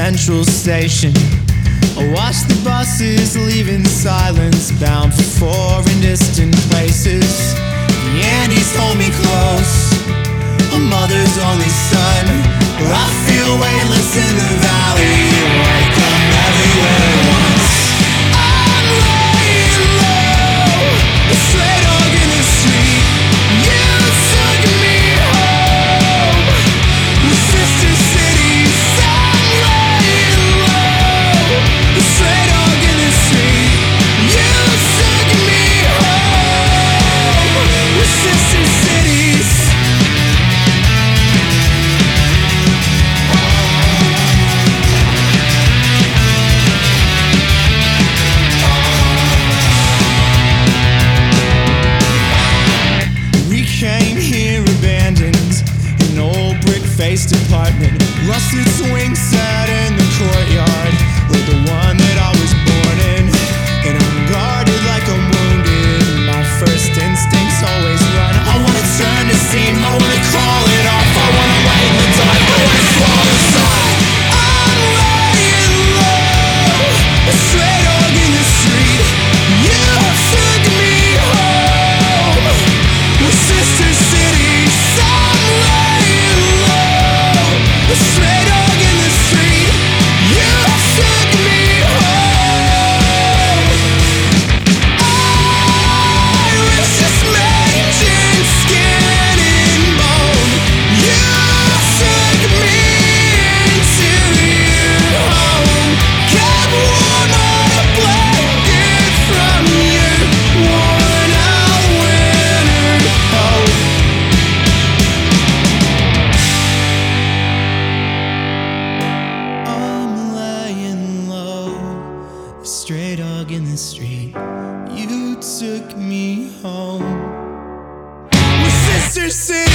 Central Station. I watch the buses leave in silence, bound for foreign distant places. The Andes hold me close, a mother's only son. I feel weightless in the valley, like I'm everywhere at once. I'm laying low, a stray dog in the street. You took me home with sister cities. I'm laying low, a stray dog in the street. You took me home with sister cities. Faced apartment, rusted swing set in the courtyard, like the one that I was born in. And I'm guarded like I'm wounded. My first instincts always run. I wanna turn the steam, I wanna call it off. I wanna lay in the dark, I wanna crawl inside. I'm laying low, a stray dog in the street. You took me home with sister cities. I'm laying low, a stray dog in the street. You took me home. Irish just made skin and bone. You took me into your home. Got warm on a blanket from your worn out winter coat. I'm laying low, a stray dog in the street. You took me home with sister city.